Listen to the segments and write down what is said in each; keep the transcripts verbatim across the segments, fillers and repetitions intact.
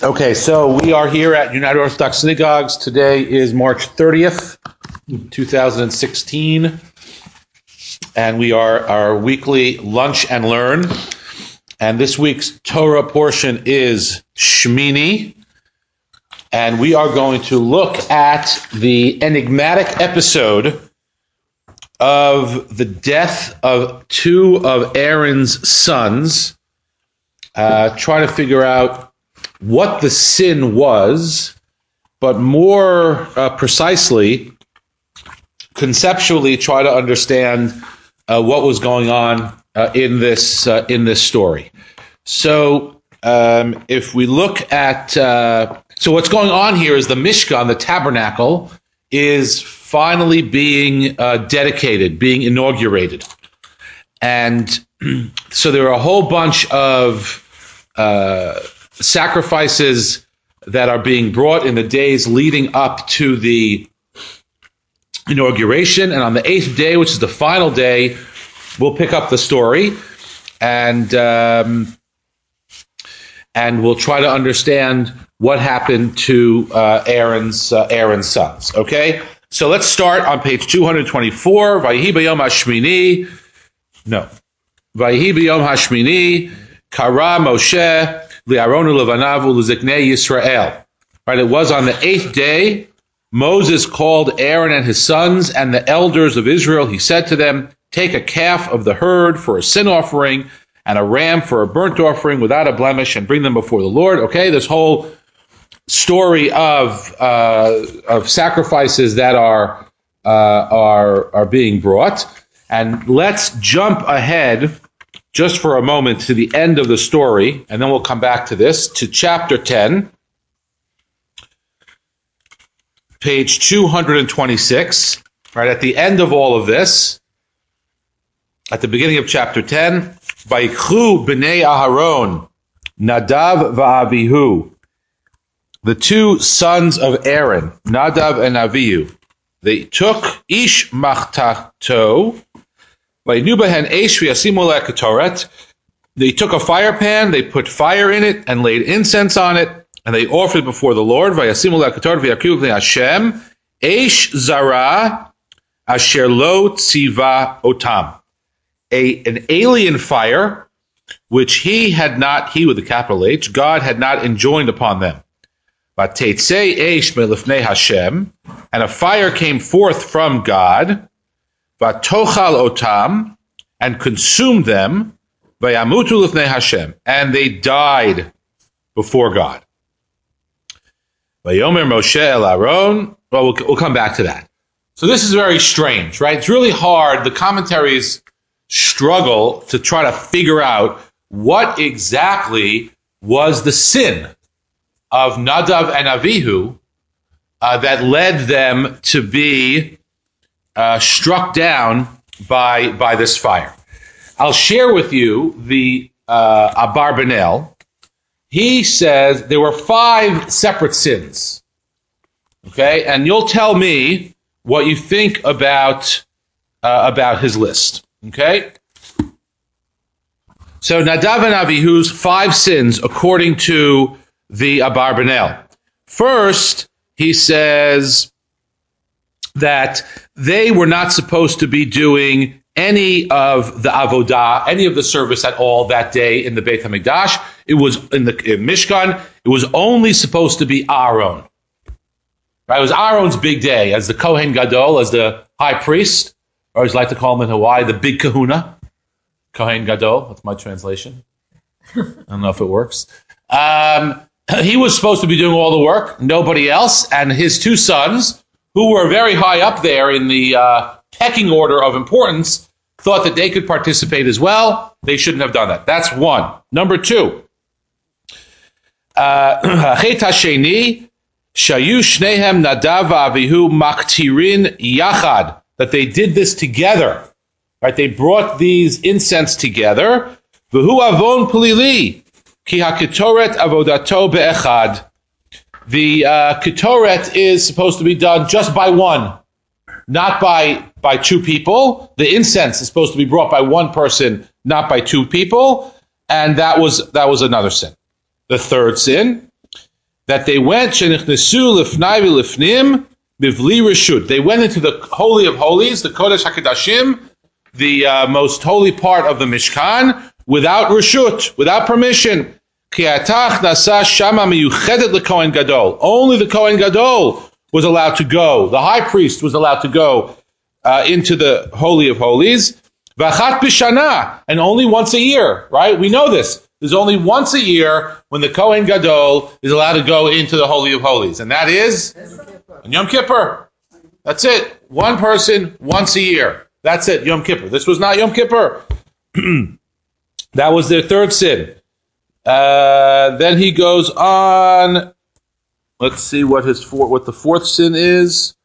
Okay, so we are here at United Orthodox Synagogues. Today is March thirtieth, twenty sixteen, and we are our weekly Lunch and Learn. And this week's Torah portion is Shmini, and we are going to look at the enigmatic episode of the death of two of Aaron's sons, uh, trying to figure out what the sin was, but more uh, precisely, conceptually try to understand uh, what was going on uh, in this uh, in this story. So, um, if we look at uh, so what's going on here is the Mishkan, the tabernacle, is finally being uh, dedicated, being inaugurated, and so there are a whole bunch of uh, sacrifices that are being brought in the days leading up to the inauguration. And on the eighth day, which is the final day, we'll pick up the story and um, and we'll try to understand what happened to uh, Aaron's uh, Aaron's sons. Okay, so let's start on page two hundred twenty-four. Vayihi b'yom hashmini. No, Vayihi b'yom hashmini. Kara Moshe. Li'aron u'levanav u'leziknei Yisrael. Right, it was on the eighth day, Moses called Aaron and his sons and the elders of Israel. He said to them, take a calf of the herd for a sin offering and a ram for a burnt offering without a blemish and bring them before the Lord. Okay, this whole story of uh, of sacrifices that are uh, are are being brought. And let's jump ahead just for a moment to the end of the story, and then we'll come back to this, to chapter ten, page two hundred twenty-six, right at the end of all of this, at the beginning of chapter ten, Vayikhu b'nei Aharon, Nadav va'Avihu, the two sons of Aaron, Nadav and Avihu, they took ish machtato, They took a fire pan, they put fire in it, and laid incense on it, and they offered it before the Lord. Eish zara asher lo tziva otam. A an alien fire, which he had not, he with the capital H, God had not enjoined upon them. Vateitzei eish melifnei Hashem, and a fire came forth from God. Vatochal otam, and consumed them, vayamutu lifnei Hashem, and they died before God. Vayomer Moshe el Aaron. Well, well, we'll come back to that. So this is very strange, right? It's really hard. The commentaries struggle to try to figure out what exactly was the sin of Nadav and Avihu uh, that led them to be Uh, struck down by by this fire. I'll share with you the uh, Abarbanel. He says there were five separate sins. Okay, and you'll tell me what you think about uh, about his list. Okay, so Nadav and Avihu's five sins according to the Abarbanel. First, he says that they were not supposed to be doing any of the avodah, any of the service at all that day in the Beit HaMikdash. It was in the in Mishkan. It was only supposed to be Aaron. Right? It was Aaron's big day as the Kohen Gadol, as the high priest, or as I like to call him in Hawaii, the big kahuna. Kohen Gadol, that's my translation. I don't know if it works. Um, he was supposed to be doing all the work, nobody else, and his two sons, who were very high up there in the uh, pecking order of importance, thought that they could participate as well. They shouldn't have done that. That's one. Number two, Chet hasheni, shayu shnehem Nadav va'Avihu maktirin yachad, that they did this together. Right? They brought these incense together. V'hu avon plili, ki haketoret avodato be'echad. The uh, Ketoret is supposed to be done just by one, not by by two people. The incense is supposed to be brought by one person, not by two people, and that was that was another sin. The third sin, that they went, shenichnesu lifnai v'lifnim bivli reshut. They went into the Holy of Holies, the Kodesh HaKodashim, the uh, most holy part of the Mishkan, without reshut, without permission. Kiatach nasa shama miyuchedet leKohen Gadol. Only the Kohen Gadol was allowed to go. The high priest was allowed to go uh, into the Holy of Holies. V'achat b'shana, and only once a year, right? We know this. There's only once a year when the Kohen Gadol is allowed to go into the Holy of Holies, and that is on Yom Kippur. That's it. One person, once a year. That's it, Yom Kippur. This was not Yom Kippur. That was their third sin. Uh, then he goes on. Let's see what his four, what the fourth sin is.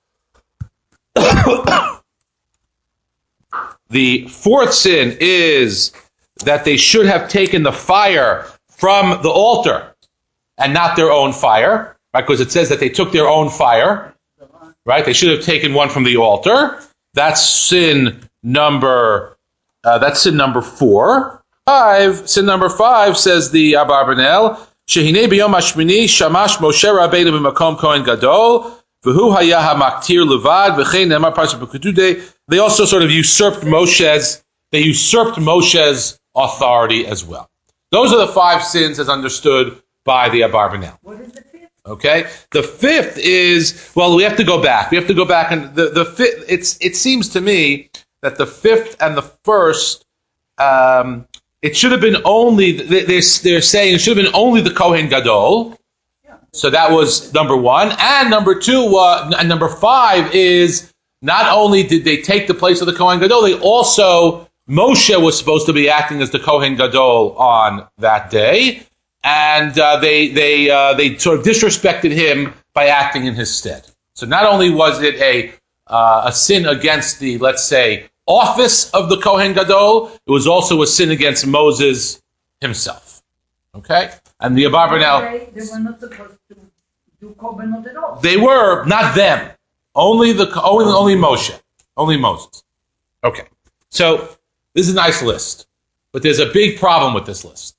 The fourth sin is that they should have taken the fire from the altar and not their own fire, right? Because it says that they took their own fire, right? They should have taken one from the altar. That's sin number. Uh, that's sin number four. Five. Sin number five says the Abarbanel. Shehine b'yom hashmini shamash Moshe Rabbeinu b'makom Kohen Gadol v'hu haya hamaktir levad v'chein nemar parsha b'kedude. They also sort of usurped Moshe's. They usurped Moshe's authority as well. Those are the five sins as understood by the Abarbanel. What is the fifth? Okay, the fifth is, well, we have to go back. We have to go back, and the the fifth. It's it seems to me that the fifth and the first, um, it should have been only. They're they're saying it should have been only the Kohen Gadol. So that was number one, and number two, uh, and number five is not only did they take the place of the Kohen Gadol, they also. Moshe was supposed to be acting as the Kohen Gadol on that day, and uh, they they uh, they sort of disrespected him by acting in his stead. So not only was it a uh, a sin against the, let's say, office of the Kohen Gadol, it was also a sin against Moses himself. Okay, and the Abarbanel. They, they were not supposed to do korbanot at all. They were not them. Only the only only Moshe, only Moses. Okay, so. This is a nice list, but there's a big problem with this list.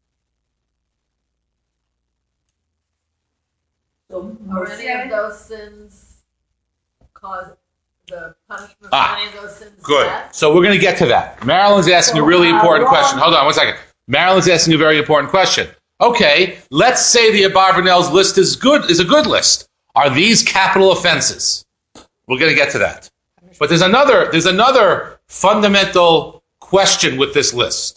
So Are any of those sins cause the punishment Ah, for any of those sins? Good. Death? So we're going to get to that. Marilyn's asking a really important question. Hold on one second. Marilyn's asking a very important question. Okay, let's say the Abarbanel's list is good, is a good list. Are these capital offenses? We're going to get to that. But there's another, there's another fundamental question with this list.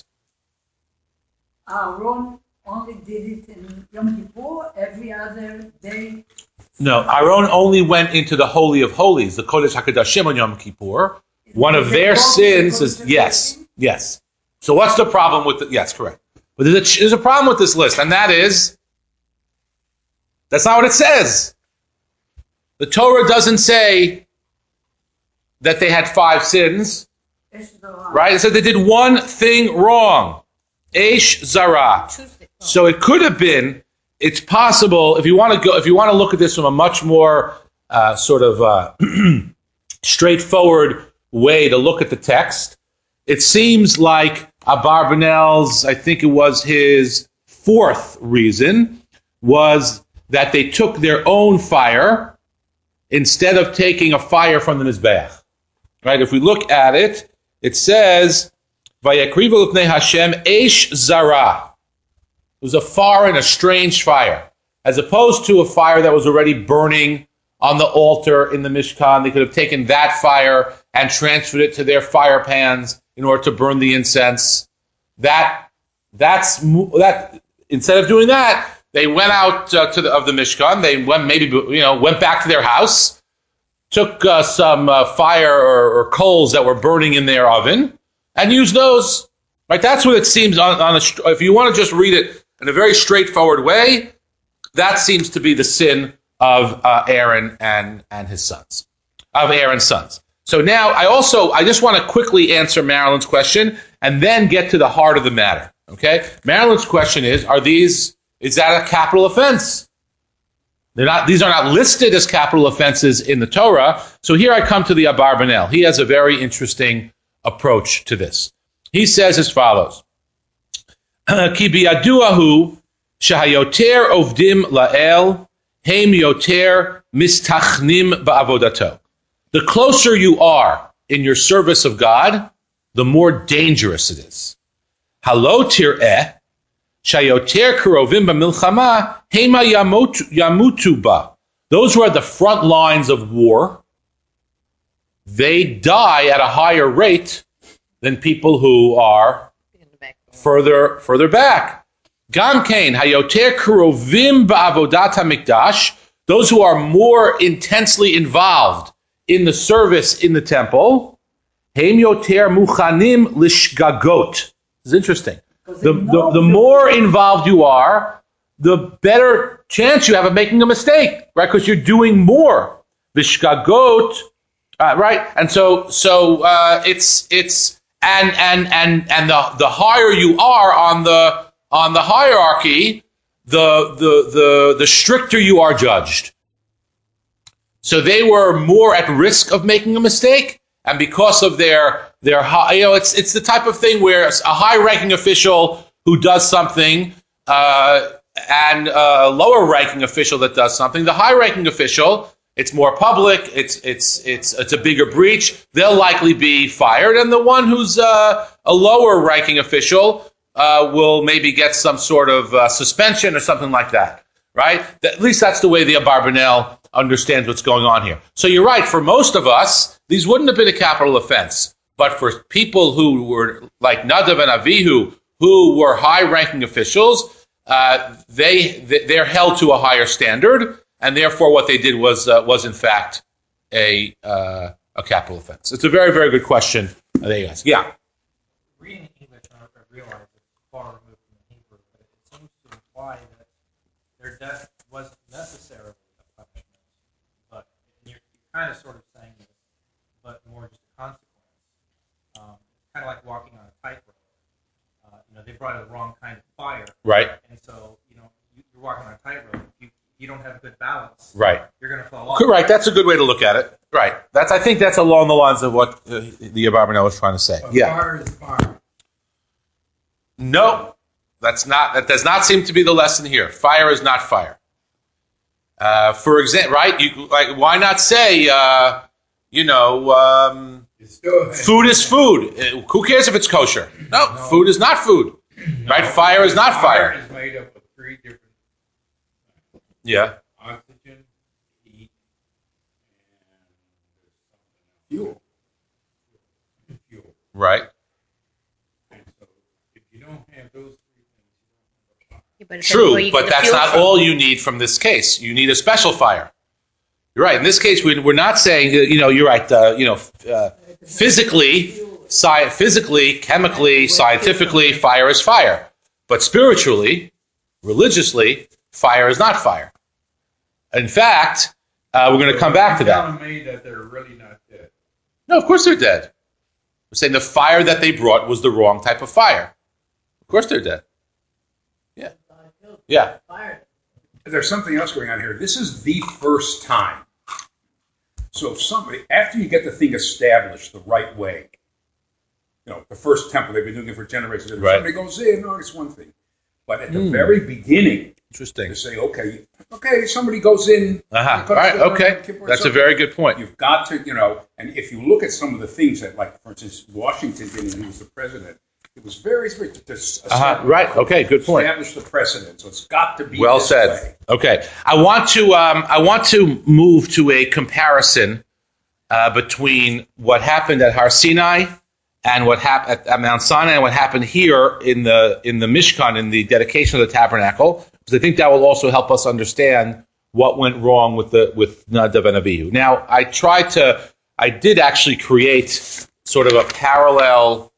Aaron only did it in Yom Kippur, every other day. No, Aaron only went into the Holy of Holies, the Kodesh HaKodashim on Yom Kippur. One of their sins is, yes, yes. So what's the problem with the, yes, correct. But there's a, there's a problem with this list, and that is, that's not what it says. The Torah doesn't say that they had five sins. Right? It said they did one thing wrong. Eish Zara. So it could have been, it's possible, if you want to go, if you want to look at this from a much more uh, sort of uh, straightforward way to look at the text, it seems like Abarbanel's, I think it was his fourth reason, was that they took their own fire instead of taking a fire from the Mizbeach. Right? If we look at it, it says, Vayakrivu l'pnei Hashem eish zara. It was a foreign, a strange fire. As opposed to a fire that was already burning on the altar in the Mishkan. They could have taken that fire and transferred it to their fire pans in order to burn the incense. That, that's, that, instead of doing that, they went out uh, to the, of the Mishkan. They went, maybe, you know, went back to their house, took uh, some uh, fire or, or coals that were burning in their oven, and used those. Right? That's what it seems on, on a, if you want to just read it in a very straightforward way, that seems to be the sin of uh, Aaron and, and his sons, of Aaron's sons. So now I also, I just want to quickly answer Marilyn's question and then get to the heart of the matter. Okay? Marilyn's question is, are these, is that a capital offense? They're not, these are not listed as capital offenses in the Torah. So here I come to the Abarbanel. He has a very interesting approach to this. He says as follows, Ki biyaduahu Shahayoter ovdim la'el, heim yoter mistachnim ba'avodato. The closer you are in your service of God, the more dangerous it is. Halo tir'eh, shayoter karovim b'milchama, heima yamutu ba. Those who are at the front lines of war, they die at a higher rate than people who are further further back. Gam kain hayoter karovim ba'avodat hamikdash. Those who are more intensely involved in the service in the temple, heim yoter muchanim lishgagot. This is interesting. The, the, the more involved you are, the better chance you have of making a mistake, right? Because you're doing more. Lishgagot, uh, right? And so, so uh, it's it's and and and and the the higher you are on the on the hierarchy, the the the the stricter you are judged. So they were more at risk of making a mistake, and because of their their high, you know, it's it's the type of thing where a high-ranking official who does something uh, and a lower-ranking official that does something, the high-ranking official, it's more public, it's it's it's it's a bigger breach. They'll likely be fired, and the one who's uh, a lower-ranking official uh, will maybe get some sort of uh, suspension or something like that. Right? At least that's the way the Abarbanel understands what's going on here. So you're right, for most of us, these wouldn't have been a capital offense. But for people who were like Nadav and Avihu, who were high-ranking officials, uh, they, they're held to a higher standard, and therefore what they did was, uh, was in fact, a uh, a capital offense. It's a very, very good question. There you go. Yeah? Reading English, I realize it's far removed from the Hebrew, but it seems to imply that their death wasn't necessarily a punishment, but you're, you're kind of sort of saying this, but more just a consequence. Um, it's kind of like walking on a tightrope. Uh, you know, they brought the wrong kind of fire. Right. And so, you know, you, you're walking on a tightrope. You you don't have good balance. Right. You're going to fall off. Right. That's a good way to look at it. Right. That's. I think that's along the lines of what uh, the Abarbanel was trying to say. But Yeah. fire is fire. No, that's not. That does not seem to be the lesson here. Fire is not fire. Uh, for example, right? You like. Why not say? Uh, you know. Um, It's still Food is food. Uh, Who cares if it's kosher? No, No. food is not food. No, Right? Fire is not fire. Fire is made up of three different Yeah. oxygen, heat, and fuel. Fuel. Right. And so if you don't have those three things, you don't have a fire. Yeah, but it's like, where True, you but get the that's fuel not from. all you need from this case. You need a special fire. You're right. In this case, we- we're not saying, uh, you know, you're right, uh, you know, uh, physically, sci- physically, chemically, scientifically, fire is fire. But spiritually, religiously, fire is not fire. In fact, uh, we're going to come back to You're that. telling me that they're really not dead. No, of course they're dead. We're saying the fire that they brought was the wrong type of fire. Of course they're dead. Yeah. Yeah. There's something else going on here. This is the first time. So if somebody, after you get the thing established the right way, you know, the first temple, they've been doing it for generations. If Right. somebody goes in, no, it's one thing. But at the Hmm. very beginning, Interesting. to say, okay, okay, somebody goes in. Uh-huh. because, All right, uh, okay. Kippur, That's a something. very good point. You've got to, you know, and if you look at some of the things that, like, for instance, Washington did when he was the president, it was very, very, to Uh-huh. Right, okay, good point. establish the precedent. So it's got to be Well this said. way. Okay, I want to um, I want to move to a comparison uh, between what happened at Har Sinai and what happened at, at Mount Sinai and what happened here in the in the Mishkan, in the dedication of the tabernacle, because I think that will also help us understand what went wrong with the with Nadav and Abihu. Now, I tried to, I did actually create sort of a parallel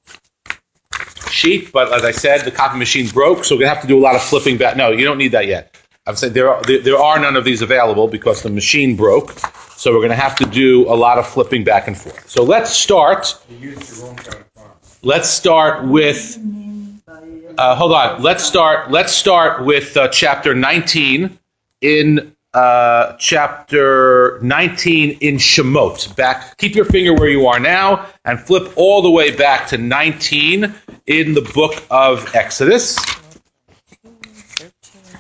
sheet, but as I said, the copy machine broke, so we're gonna have to do a lot of flipping back. No, you don't need that yet. I'm saying there are there, there are none of these available because the machine broke, so we're gonna have to do a lot of flipping back and forth. So let's start. You used your own kind of fire. Let's start with. Uh, hold on. Let's start. Let's start with uh, chapter nineteen in uh, chapter nineteen in Shemot. Back. Keep your finger where you are now and flip all the way back to nineteen in the book of Exodus.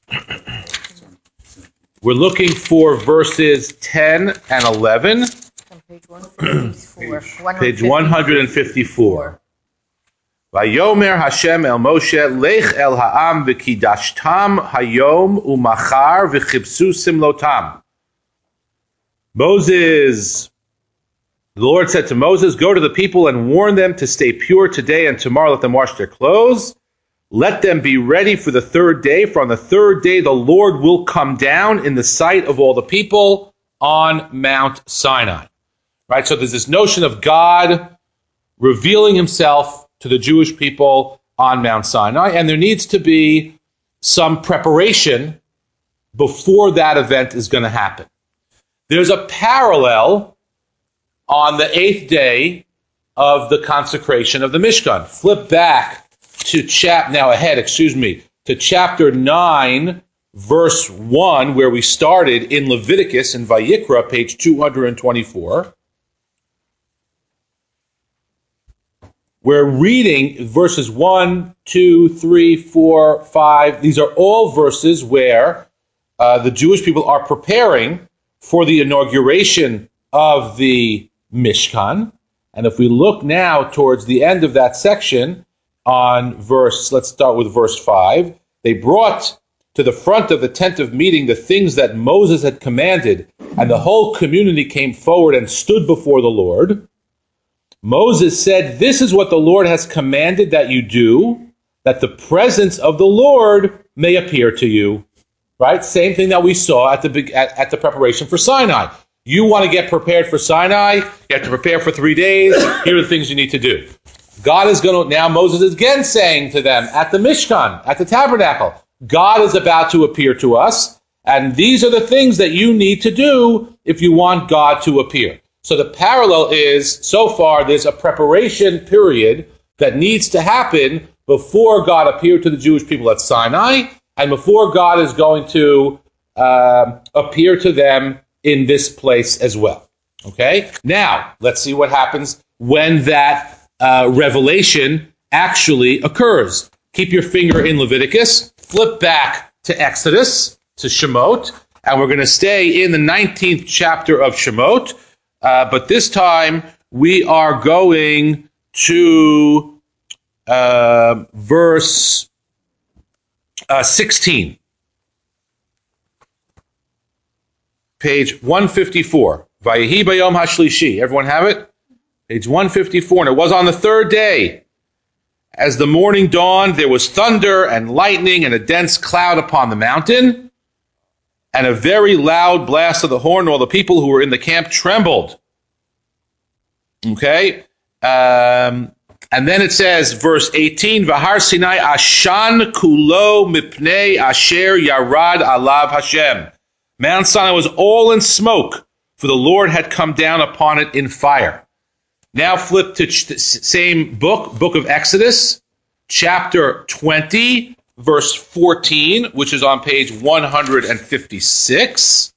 We're looking for verses ten and eleven. On page one fifty-four. Page one fifty-four. Vayomer Hashem el Moshe, Lech el ha'am v'kidashtam hayom u'machar v'chibsu simlotam. Moses, the Lord said to Moses, go to the people and warn them to stay pure today and tomorrow let them wash their clothes. Let them be ready for the third day, for on the third day the Lord will come down in the sight of all the people on Mount Sinai. Right, so there's this notion of God revealing himself to the Jewish people on Mount Sinai, and there needs to be some preparation before that event is going to happen. There's a parallel on the eighth day of the consecration of the Mishkan. Flip back to chap now ahead, excuse me, to chapter nine, verse one, where we started in Leviticus in Vayikra, page two twenty-four. We're reading verses one, two, three, four, five. These are all verses where uh, the Jewish people are preparing for the inauguration of the Mishkan. And if we look now towards the end of that section on verse, let's start with verse five. They brought to the front of the tent of meeting the things that Moses had commanded, and the whole community came forward and stood before the Lord. Moses said, this is what the Lord has commanded that you do, that the presence of the Lord may appear to you. Right? Same thing that we saw at the at, at the preparation for Sinai. You want to get prepared for Sinai, you have to prepare for three days. Here are the things you need to do. God is going to, now Moses is again saying to them at the Mishkan, at the tabernacle, God is about to appear to us, and these are the things that you need to do if you want God to appear. So the parallel is, so far, there's a preparation period that needs to happen before God appeared to the Jewish people at Sinai, and before God is going to uh, appear to them in this place as well. Okay? Now, let's see what happens when that uh, revelation actually occurs. Keep your finger in Leviticus, flip back to Exodus, to Shemot, and we're going to stay in the nineteenth chapter of Shemot. Uh, but this time, we are going to uh, verse uh, sixteen. Page one fifty-four. Vayehi bayom hashlishi. Everyone have it? Page one fifty-four. And it was on the third day. As the morning dawned, there was thunder and lightning and a dense cloud upon the mountain, and a very loud blast of the horn. All the people who were in the camp trembled. Okay? Um, and then it says, verse eighteen, Vahar Sinai ashan kulo mipnei asher yarad alav Hashem. Mount Sinai was all in smoke, for the Lord had come down upon it in fire. Now flip to the same book, book of Exodus, chapter twenty, verse fourteen, which is on page one fifty-six.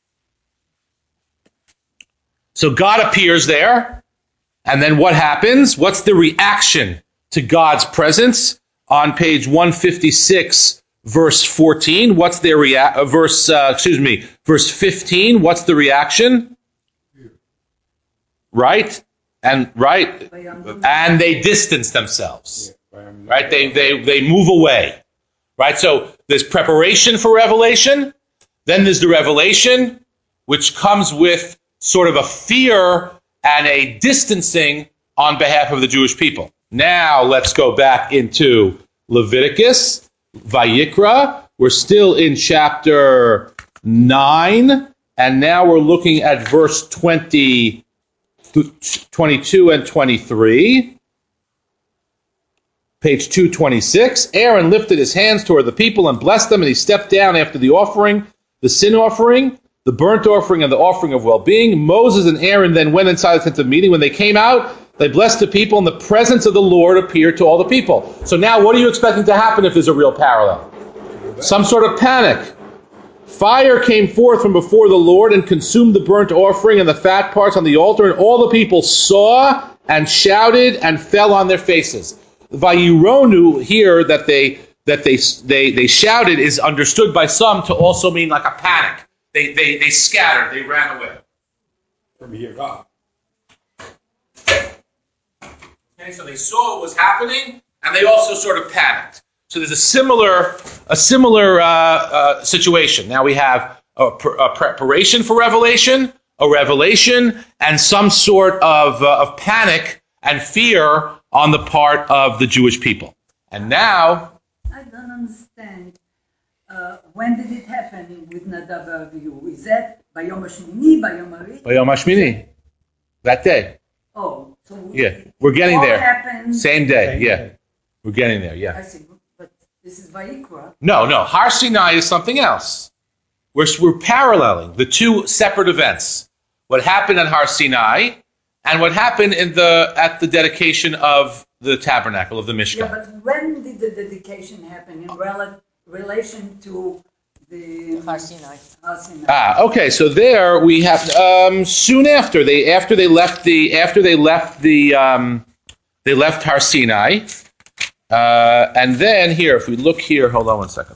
So God appears there, and then what happens? What's the reaction to God's presence? On page one fifty-six, verse fourteen, what's their rea- uh, verse? Uh, excuse me, verse fifteen. What's the reaction? Right, and right, and they distance themselves. Right, they they they move away. Right, so there's preparation for revelation. Then there's the revelation, which comes with sort of a fear and a distancing on behalf of the Jewish people. Now let's go back into Leviticus, Vayikra. We're still in chapter nine, and now we're looking at verse twenty, twenty-two and twenty-three. Page two twenty-six. Aaron lifted his hands toward the people and blessed them, and he stepped down after the offering, the sin offering, the burnt offering, and the offering of well-being. Moses and Aaron then went inside the tent of meeting. When they came out, they blessed the people, and the presence of the Lord appeared to all the people. So now what are you expecting to happen if there's a real parallel? Some sort of panic. Fire came forth from before the Lord and consumed the burnt offering and the fat parts on the altar, and all the people saw and shouted and fell on their faces. Vayironu, here that they that they they they shouted is understood by some to also mean like a panic. They they they scattered. They ran away. From here, God. Okay, so they saw what was happening, and they also sort of panicked. So there's a similar a similar uh, uh, situation. Now we have a, pr- a preparation for revelation, a revelation, and some sort of uh, of panic and fear on the part of the Jewish people. And now, I don't understand. Uh, when did it happen with Nadav Avihu? Is that Bayom Hashmini, Bayom Harish? Bayom Hashmini, that day. Oh, so Yeah, we're getting all there. happened. Same day, yeah. We're getting there, yeah. I see, but this is Vayikra. No, no. Har Sinai is something else. We're, we're paralleling the two separate events. What happened at Har Sinai and what happened in the at the dedication of the tabernacle, of the Mishkan. Yeah, but when did the dedication happen in rel- relation to the Har Sinai. Har Sinai? Ah, okay. So there we have um, soon after they after they left the after they left the um, they left Har Sinai, uh, and then here, if we look here, hold on one second.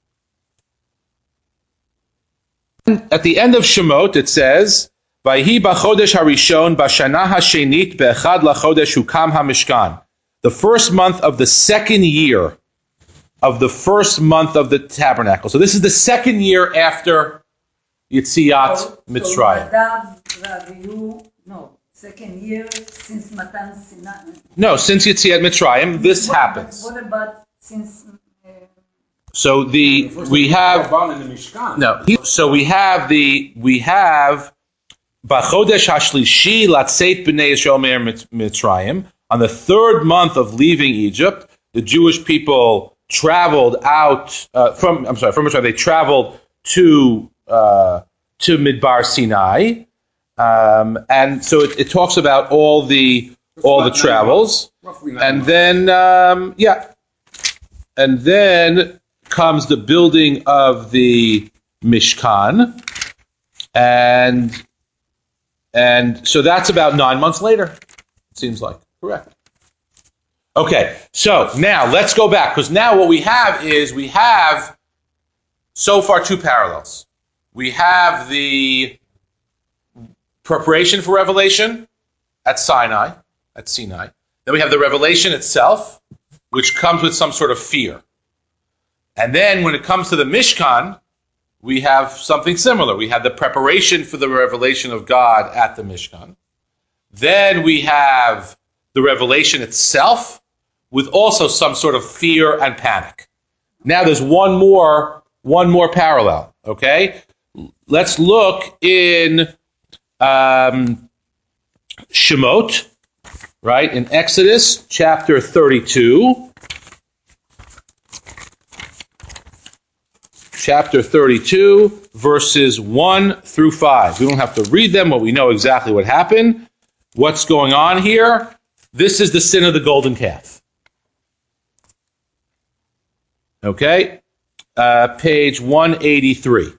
At the end of Shemot, it says, "Vayhi b'chodesh harishon b'shana hashenit be'echad lachodesh hukam hamishkan." The first month of the second year of the first month of the tabernacle. So this is the second year after Yetziat So- Mitzrayim. So Nadav Avihu, no, second year since Matan Sinai. No, since Yetziat Mitzrayim, this What- happens. What about since? Uh, So the we have Korban in the Mishkan. no. So we have the we have B'chodesh Hashlishi Latzeit B'nei Yisrael Me'er Mitzrayim. On the third month of leaving Egypt, the Jewish people traveled out uh, from. I'm sorry, from Mitzrayim. They traveled to uh, to Midbar Sinai, um, and so it, it talks about all the all the About nine travels, months. Roughly nine and months. then um, yeah, and then comes the building of the Mishkan, and and so that's about nine months later. It seems like correct. Okay, so now let's go back, because now what we have is we have so far two parallels. We have the preparation for revelation at Sinai, at Sinai. Then we have the revelation itself, which comes with some sort of fear. And then when it comes to the Mishkan, we have something similar. We have the preparation for the revelation of God at the Mishkan. Then we have the revelation itself, with also some sort of fear and panic. Now there's one more, one more parallel. Okay, let's look in um, Shemot, right, in Exodus chapter thirty-two. Chapter thirty-two, verses one through five. We don't have to read them, but we know exactly what happened. What's going on here? This is the sin of the golden calf. Okay, uh, page one eighty-three.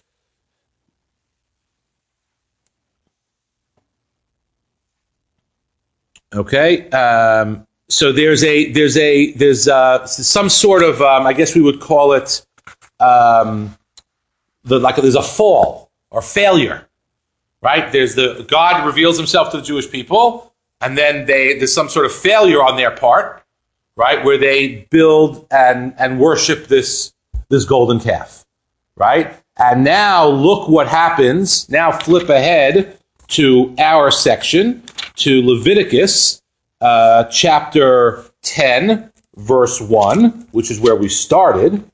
Okay, um, so there's a there's a there's uh, some sort of um, I guess we would call it um, the like there's a fall or failure, right? There's the God reveals Himself to the Jewish people, and then they there's some sort of failure on their part, right, where they build and and worship this this golden calf, right? And now look what happens. Now flip ahead to our section, to Leviticus uh, chapter ten, verse one, which is where we started.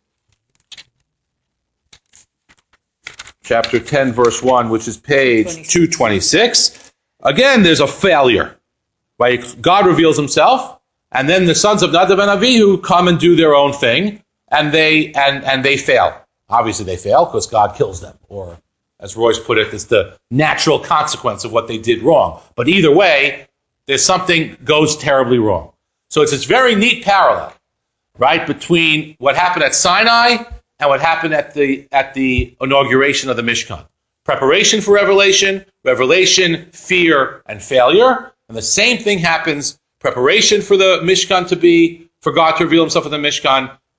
Chapter ten, verse one, which is page two twenty-six. Again, there's a failure, right? God reveals Himself, and then the sons of Nadav and Avihu come and do their own thing, and they and and they fail. Obviously, they fail because God kills them, or as Royce put it, it's the natural consequence of what they did wrong. But either way, there's something goes terribly wrong. So it's this very neat parallel, right, between what happened at Sinai and what happened at the at the inauguration of the Mishkan. Preparation for revelation, revelation, fear, and failure. And the same thing happens, preparation for the Mishkan to be, for God to reveal Himself in the Mishkan,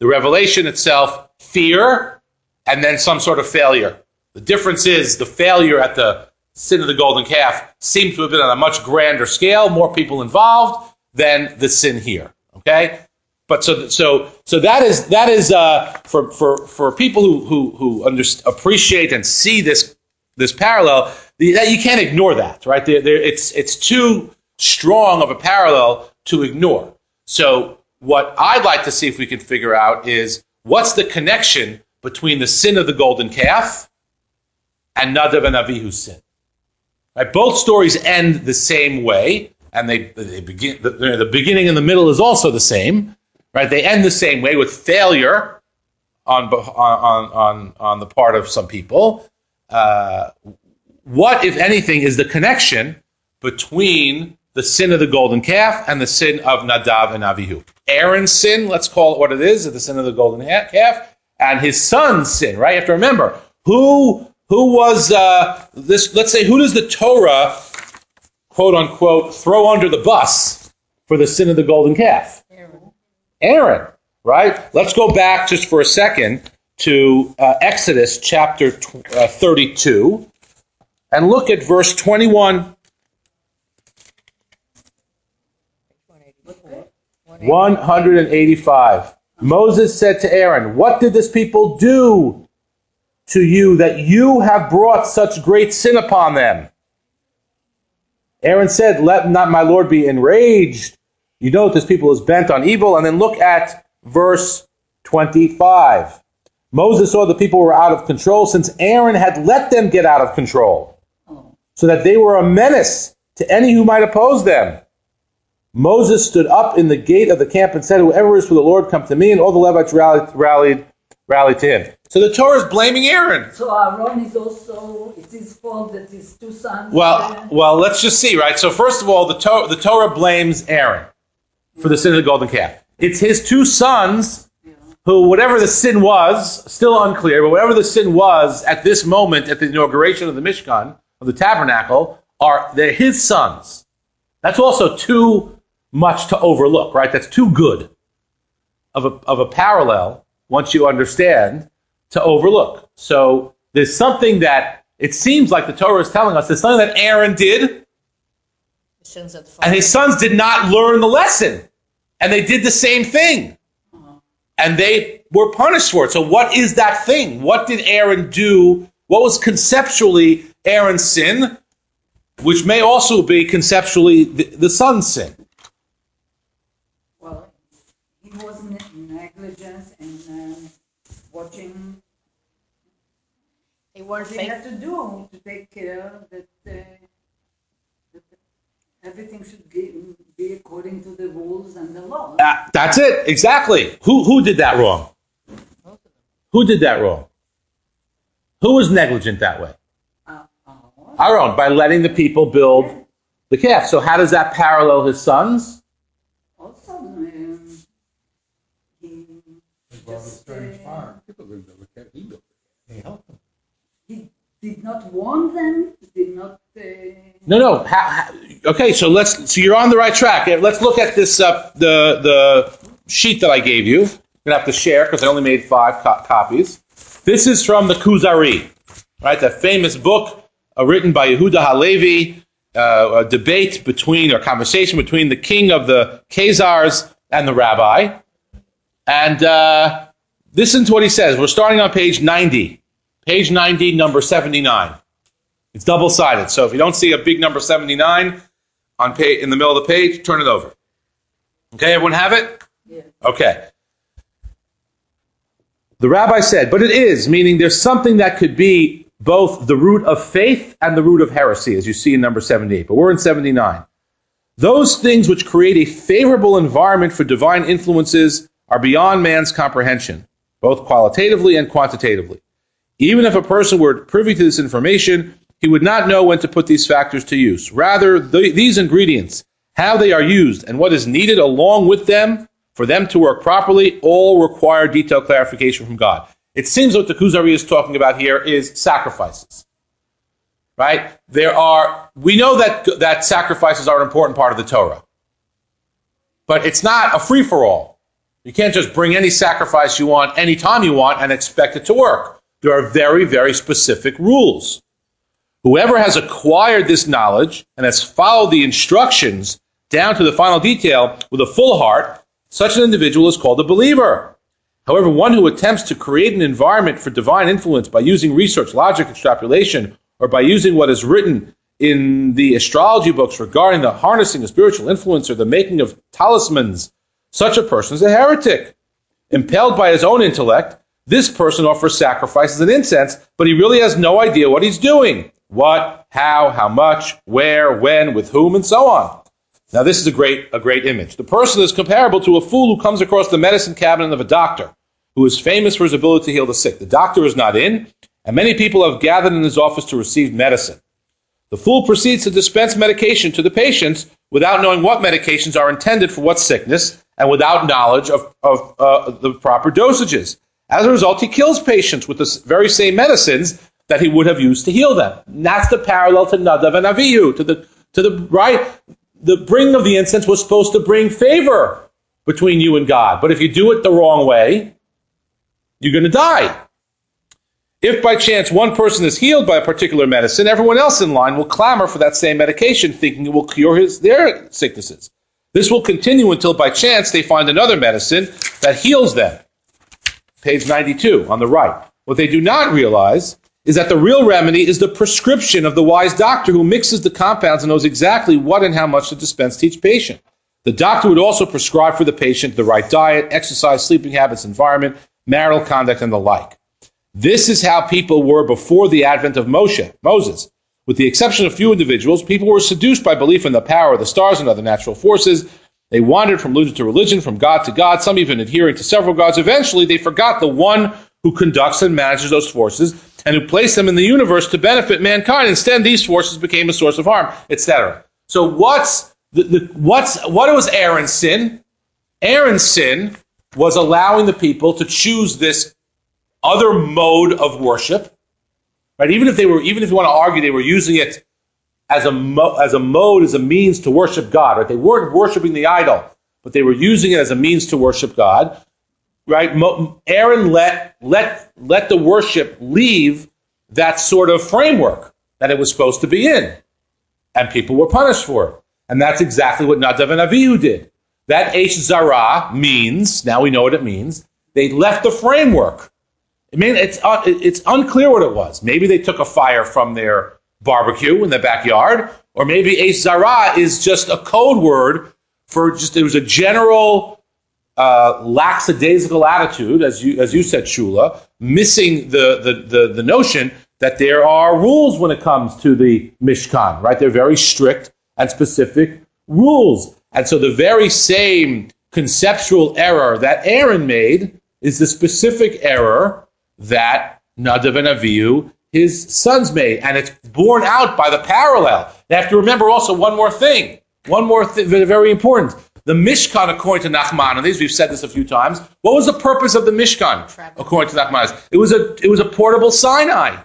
The revelation itself, fear, and then some sort of failure. The difference is the failure at the sin of the golden calf seems to have been on a much grander scale, more people involved than the sin here. Okay, but so so so that is that is uh, for for for people who who who under, appreciate and see this this parallel. The, that you can't ignore that, right? There, there, it's it's too strong of a parallel to ignore. So what I'd like to see if we can figure out is what's the connection between the sin of the golden calf and Nadav and Avihu's sin. Right? Both stories end the same way, and they, they begin. The, the beginning and the middle is also the same. Right? They end the same way with failure on on on on the part of some people. Uh, what, if anything, is the connection between the sin of the golden calf and the sin of Nadav and Avihu? Aaron's sin, let's call it what it is, the sin of the golden calf, and his son's sin. Right? You have to remember who. Who was uh, this? Let's say, who does the Torah, quote unquote, throw under the bus for the sin of the golden calf? Aaron. Aaron, right? Let's go back just for a second to uh, Exodus chapter thirty-two and look at verse twenty-one. one eighty-five. Moses said to Aaron, "What did this people do to you that you have brought such great sin upon them?" Aaron said, "Let not my Lord be enraged. You know that this people is bent on evil." And then look at verse twenty-five. Moses saw the people were out of control since Aaron had let them get out of control, so that they were a menace to any who might oppose them. Moses stood up in the gate of the camp and said, "Whoever is for the Lord, come to me." And all the Levites rallied, rallied, rallied to him. So the Torah is blaming Aaron. So Aaron is also, it's his fault that his two sons... Well, uh, well, let's just see, right? So first of all, the, to- the Torah blames Aaron for the sin of the golden calf. It's his two sons who, whatever the sin was, still unclear, but whatever the sin was at this moment, at the inauguration of the Mishkan, of the tabernacle, are they're his sons. That's also too much to overlook, right? That's too good of a, of a parallel, once you understand, to overlook. So there's something that it seems like the Torah is telling us. There's something that Aaron did, and his sons did not learn the lesson, and they did the same thing, and they were punished for it. So what is that thing? What did Aaron do? What was conceptually Aaron's sin, which may also be conceptually the, the son's sin? Well, he was ne- negligence and um, watching They weren't what he had faithful. to do to take care that, uh, that everything should be, be according to the rules and the laws. Uh, that's it, exactly. Who who did that wrong? Who did that wrong? Who was negligent that way? Uh, uh, Aaron, by letting the people build the calf. So how does that parallel his sons? also, um, he His brother just strange uh, fire. People didn't build the calf. He built it. He helped him. he did not warn them. He did not. Uh, No, no. How, how, okay, so let's. So you're on the right track. Yeah, let's look at this. Uh, the the sheet that I gave you. I'm gonna have to share because I only made five co- copies. This is from the Kuzari, right? That famous book uh, written by Yehuda Halevi, uh, a debate between or conversation between the king of the Khazars and the rabbi. And uh, listen to what he says. We're starting on page ninety. Page ninety, number seventy-nine. It's double-sided, so if you don't see a big number seventy-nine on page, in the middle of the page, turn it over. Okay, everyone have it? yeah. Okay. The rabbi said, but it is, meaning there's something that could be both the root of faith and the root of heresy, as you see in number seventy-eight. But we're in seventy-nine. Those things which create a favorable environment for divine influences are beyond man's comprehension, both qualitatively and quantitatively. Even if a person were privy to this information, he would not know when to put these factors to use. Rather, th- these ingredients, how they are used, and what is needed along with them for them to work properly, all require detailed clarification from God. It seems what the Kuzari is talking about here is sacrifices. Right? There are, we know that, that sacrifices are an important part of the Torah. But it's not a free-for-all. You can't just bring any sacrifice you want, anytime you want, and expect it to work. There are very, very specific rules. Whoever has acquired this knowledge and has followed the instructions down to the final detail with a full heart, such an individual is called a believer. However, one who attempts to create an environment for divine influence by using research, logic, extrapolation, or by using what is written in the astrology books regarding the harnessing of spiritual influence or the making of talismans, such a person is a heretic. Impelled by his own intellect, this person offers sacrifices and incense, but he really has no idea what he's doing. What, how, how much, where, when, with whom, and so on. Now this is a great, a great image. The person is comparable to a fool who comes across the medicine cabinet of a doctor who is famous for his ability to heal the sick. The doctor is not in, and many people have gathered in his office to receive medicine. The fool proceeds to dispense medication to the patients without knowing what medications are intended for what sickness and without knowledge of, of uh, the proper dosages. As a result, he kills patients with the very same medicines that he would have used to heal them. And that's the parallel to Nadav and Avihu, to the to the right. The bringing of the incense was supposed to bring favor between you and God. But if you do it the wrong way, you're going to die. If by chance one person is healed by a particular medicine, everyone else in line will clamor for that same medication, thinking it will cure his their sicknesses. This will continue until by chance they find another medicine that heals them. Page ninety-two on the right. What they do not realize is that the real remedy is the prescription of the wise doctor who mixes the compounds and knows exactly what and how much to dispense to each patient. The doctor would also prescribe for the patient the right diet, exercise, sleeping habits, environment, marital conduct, and the like. This is how people were before the advent of Moshe, Moses. With the exception of few individuals, people were seduced by belief in the power of the stars and other natural forces. They wandered from religion to religion, from God to God, some even adhering to several gods. Eventually, they forgot the one who conducts and manages those forces and who placed them in the universe to benefit mankind. Instead, these forces became a source of harm, et cetera. So what's the, the what's what was Aaron's sin? Aaron's sin was allowing the people to choose this other mode of worship, right? Even if they were, even if you want to argue, they were using it as a mo- as a mode, as a means to worship God, right? They weren't worshiping the idol, but they were using it as a means to worship God, right? Mo- Aaron let let let the worship leave that sort of framework that it was supposed to be in, and people were punished for it. And that's exactly what Nadav and Avihu did. That Eish Zarah means, now we know what it means, they left the framework. I mean, it's uh, it's unclear what it was. Maybe they took a fire from their barbecue in the backyard, or maybe Eish Zarah is just a code word for just, it was a general uh, lackadaisical attitude, as you as you said, Shula, missing the, the, the, the notion that there are rules when it comes to the Mishkan, right? They're very strict and specific rules. And so the very same conceptual error that Aaron made is the specific error that Nadav and Avihu, his sons, made. And it's borne out by the parallel. You have to remember also one more thing. One more thing, very important. The Mishkan, according to Nachmanides, we've said this a few times, what was the purpose of the Mishkan, according to Nachmanides? It was a, it was a portable Sinai.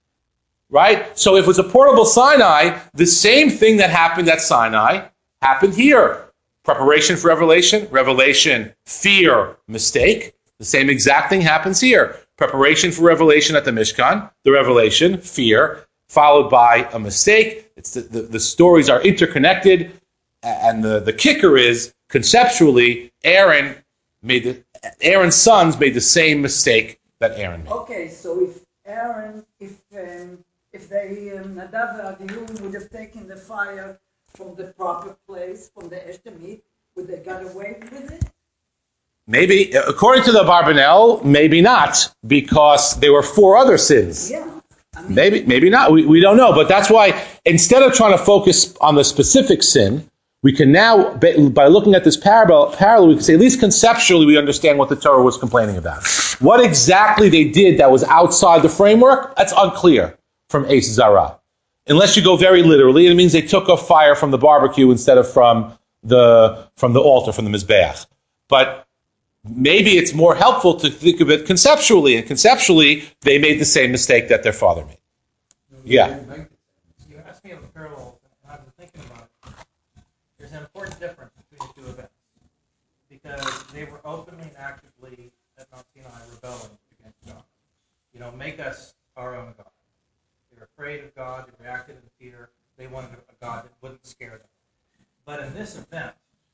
Right? So if it was a portable Sinai, the same thing that happened at Sinai happened here. Preparation for revelation, revelation, fear, mistake. The same exact thing happens here. Preparation for revelation at the Mishkan, the revelation, fear, followed by a mistake. It's the, the, the stories are interconnected, and the, the kicker is, conceptually, Aaron made the, Aaron's sons made the same mistake that Aaron made. Okay, so if Aaron, if um, if they, um, Nadav and Avihu would have taken the fire from the proper place, from the Eshtamit, would they got away with it? Maybe, according to the Barbanel, maybe not, because there were four other sins. Yeah. I mean, Maybe, maybe not. We, we don't know. But that's why, instead of trying to focus on the specific sin, we can now, by looking at this parallel, parallel, we can say, at least conceptually, we understand what the Torah was complaining about. What exactly they did that was outside the framework, that's unclear from Eish Zarah. Unless you go very literally, it means they took a fire from the barbecue instead of from the from the altar, from the Mizbeach. But maybe it's more helpful to think of it conceptually, and conceptually, they made the same mistake that their father made. Yeah. You asked me of a parallel, and I've been thinking about it. There's an important difference between the two events. because they were openly and actively at Mount Sinai rebelling against God. You know, make us our own God. They were afraid of God. They reacted in fear. They wanted a God that wouldn't scare them. But in this event,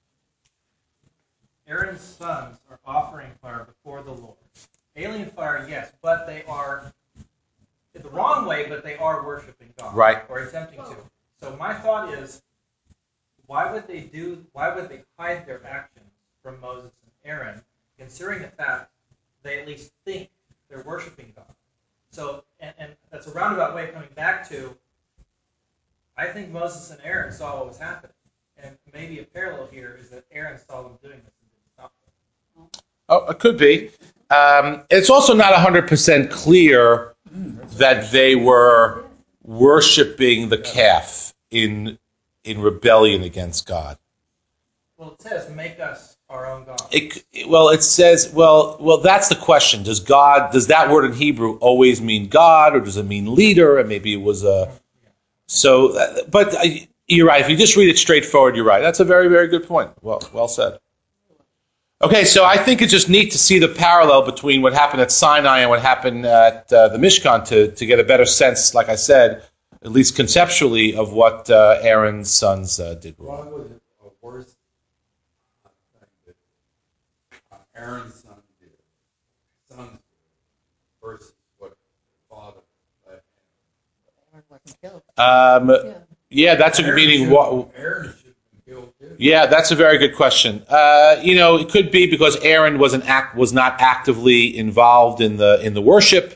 Aaron's sons are offering fire before the Lord. Alien fire, yes, but they are the wrong way, but they are worshiping God. Right. Or attempting to. So my thought is, why would they do? Why would they hide their actions from Moses and Aaron, considering the fact they at least think they're worshiping God? So, and, and that's a roundabout way of coming back to, I think Moses and Aaron saw what was happening. And maybe a parallel here is that Aaron saw them doing this and didn't stop them. Oh, it could be. Um, it's also not one hundred percent clear that they were worshiping the calf in in rebellion against God. Well, it says, make us our own God. It, well, it says, well, well, that's the question. Does God, does that word in Hebrew always mean God, or does it mean leader? And maybe it was a, so, but you're right. If you just read it straightforward, you're right. That's a very, very good point. Well, well said. Okay, so I think it's just neat to see the parallel between what happened at Sinai and what happened at uh, the Mishkan to, to get a better sense, like I said, at least conceptually, of what uh, Aaron's sons uh, did wrong. What was it a worse uh, thing that uh, Aaron's son did, sons did, versus what the father led Aaron wasn't killed. Um, Yeah. yeah, that's a good Aaron meaning. should- What, Aaron should have been killed too. Yeah, that's a very good question. Uh, you know, it could be because Aaron was an act was not actively involved in the in the worship.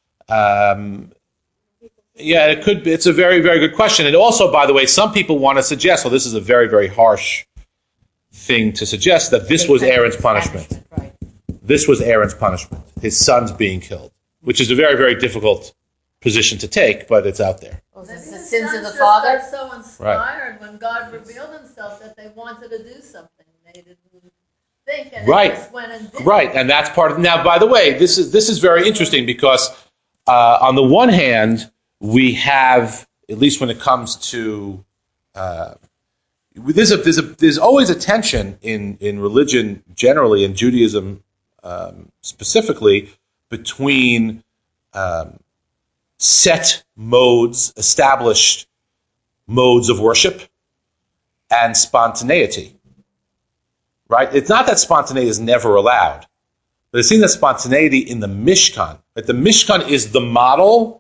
Um, yeah, it could be. It's a very very good question. And also, by the way, some people want to suggest. Well, this is a very very harsh thing to suggest that this was Aaron's punishment. Right. This was Aaron's punishment. His sons being killed, which is a very very difficult position to take, but it's out there. Oh, Maybe the, the the sins sons of the just father? got so inspired when God revealed himself that they wanted to do something. They didn't think, and Right. they just went and did Right, it. and that's part of. Now, by the way, this is this is very interesting because uh, on the one hand, we have, at least when it comes to uh, there's a there's a there's always a tension in in religion generally and Judaism um, specifically between um, set modes, established modes of worship, and spontaneity. Right? It's not that spontaneity is never allowed, but it's seen that spontaneity in the Mishkan. Right? The Mishkan is the model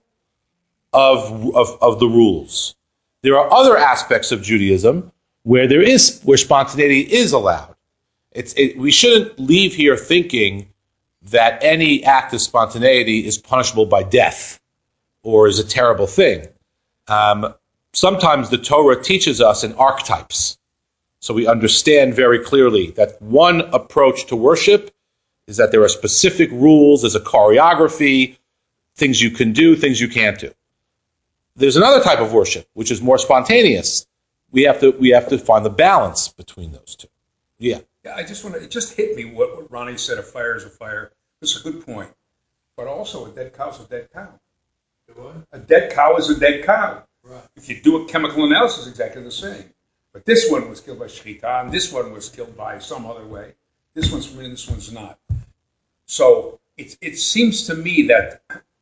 of, of of the rules. There are other aspects of Judaism where there is where spontaneity is allowed. It's it, we shouldn't leave here thinking that any act of spontaneity is punishable by death or is a terrible thing. Um, sometimes the Torah teaches us in archetypes. So we understand very clearly that one approach to worship is that there are specific rules, there's a choreography, things you can do, things you can't do. There's another type of worship, which is more spontaneous. We have to we have to find the balance between those two. Yeah. Yeah, I just want to, it just hit me what, what Ronnie said, a fire is a fire. It's a good point. But also, a dead cow is a dead cow. The what? A dead cow is a dead cow. Right. If you do a chemical analysis, exactly the same. But this one was killed by shechita, and this one was killed by some other way. This one's from this one's not. So it it seems to me that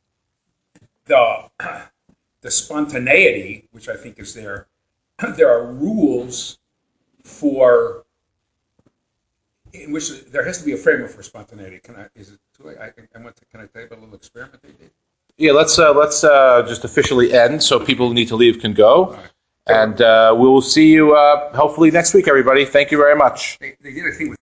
the the spontaneity, which I think is there, there are rules for in which there has to be a framework for spontaneity. Can I? Is it too late? I, I want to. Can I tell you about a little experiment they did? Yeah, let's uh, let's uh, just officially end so people who need to leave can go. Right. And uh, we will see you uh, hopefully next week, everybody. Thank you very much. They, they did a thing with